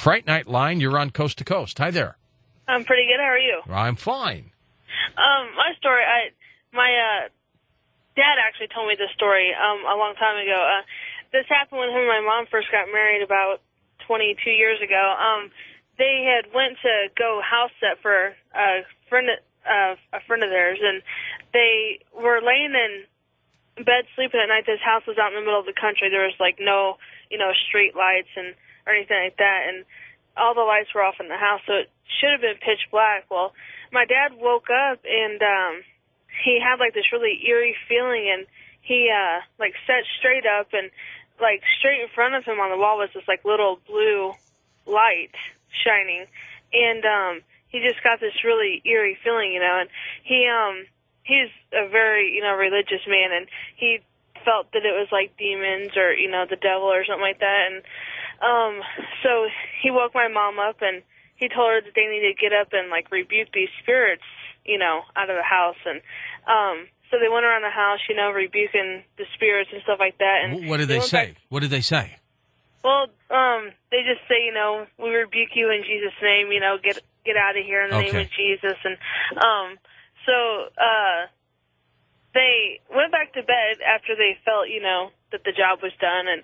Fright Night line, you're on Coast to Coast. Hi there. I'm pretty good. How are you? I'm fine. My story, my dad actually told me this story a long time ago. This happened when him and my mom first got married about 22 years ago. They had went to go house sit for a friend of theirs, and they were laying in bed sleeping at night. This house was out in the middle of the country. There was like no, street lights or anything like that, and all the lights were off in the house, so it should have been pitch black. Well, my dad woke up and he had like this really eerie feeling, and he like sat straight up, and like straight in front of him on the wall was this like little blue light shining, and he just got this really eerie feeling, and he's a very religious man, and he felt that it was like demons or the devil or something like that, and so he woke my mom up, and he told her that they needed to get up and like rebuke these spirits out of the house, and so they went around the house rebuking the spirits and stuff like that. And what did they say? What did they say? Well, they just say, we rebuke you in Jesus' name, get out of here in the name of Jesus. And so they went back to bed after they felt, that the job was done. And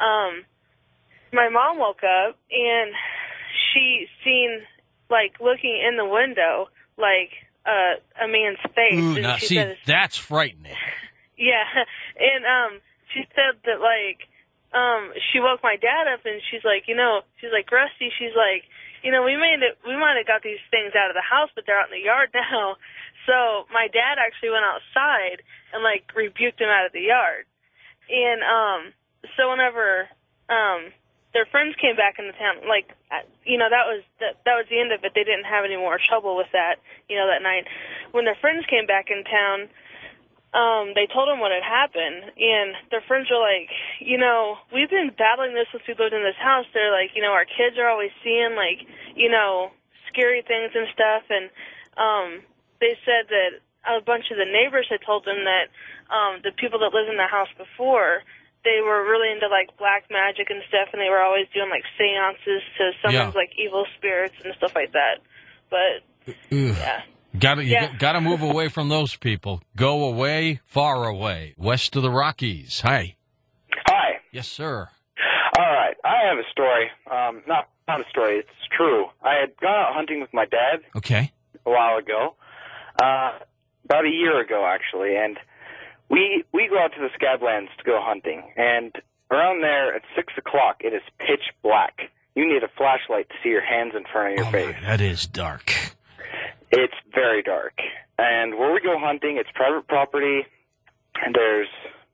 my mom woke up, and she seen, like, looking in the window, like, a man's face. Ooh, and now, she said, that's frightening. Yeah, and she said that, like, she woke my dad up, and she's like, Rusty, she's like, we might have got these things out of the house, but they're out in the yard now. So my dad actually went outside and like rebuked him out of the yard. And so whenever their friends came back into town, like that was the end of it. They didn't have any more trouble with that, that night. When their friends came back in town, they told them what had happened, and their friends were like, we've been battling this since we lived in this house. They're like, our kids are always seeing, like, scary things and stuff, and they said that a bunch of the neighbors had told them that the people that lived in the house before, they were really into, like, black magic and stuff, and they were always doing, like, seances to summon, like, evil spirits and stuff like that. But, yeah. You gotta move away from those people. Go away, far away, west of the Rockies. Hi. Hi. Yes, sir. All right. I have a story. Not a story. It's true. I had gone out hunting with my dad. Okay. A while ago. About a year ago, actually. And we go out to the Scablands to go hunting. And around there at 6 o'clock, it is pitch black. You need a flashlight to see your hands in front of your face. That is dark. It's very dark. And where we go hunting, it's private property, and there's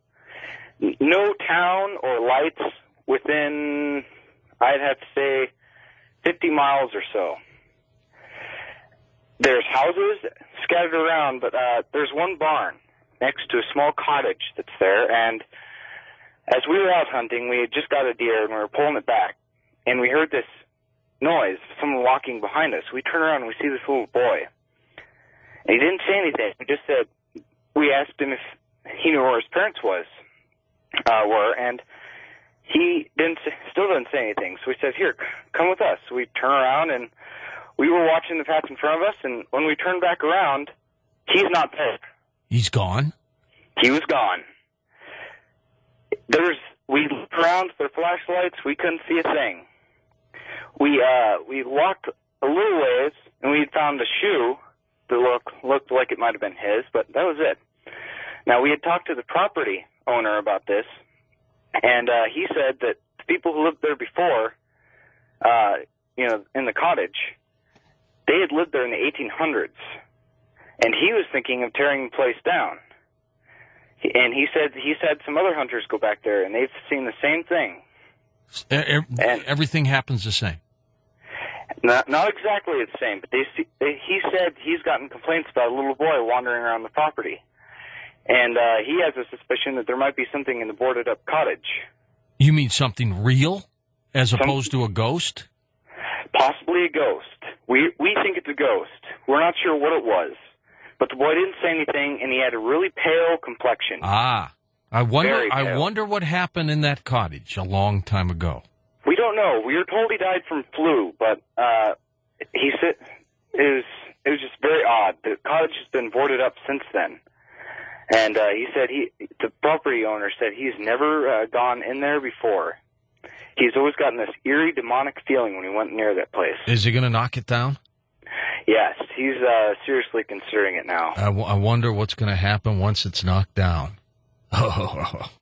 no town or lights within, I'd have to say, 50 miles or so. There's houses scattered around, but there's one barn next to a small cottage that's there, and as we were out hunting, we had just got a deer, and we were pulling it back, and we heard this noise, someone walking behind us. We turn around and we see this little boy. And he didn't say anything. He just said, we asked him if he knew where his parents were, and he still didn't say anything. So we said, here, come with us. So we turn around, and we were watching the path in front of us, and when we turned back around, he's not there. He's gone? He was gone. We looked around with our flashlights. We couldn't see a thing. We walked a little ways, and we found a shoe that looked like it might have been his, but that was it. Now, we had talked to the property owner about this, and he said that the people who lived there before, in the cottage, they had lived there in the 1800s, and he was thinking of tearing the place down. And he's had some other hunters go back there, and they've seen the same thing. Everything happens the same. Not exactly the same, but he said he's gotten complaints about a little boy wandering around the property. And he has a suspicion that there might be something in the boarded-up cottage. You mean something real as opposed to a ghost? Possibly a ghost. We think it's a ghost. We're not sure what it was. But the boy didn't say anything, and he had a really pale complexion. I wonder what happened in that cottage a long time ago. We don't know. We were told he died from flu, but he said it was just very odd. The cottage has been boarded up since then. And he said the property owner said he's never gone in there before. He's always gotten this eerie, demonic feeling when he went near that place. Is he going to knock it down? Yes, he's seriously considering it now. I wonder what's going to happen once it's knocked down. Oh.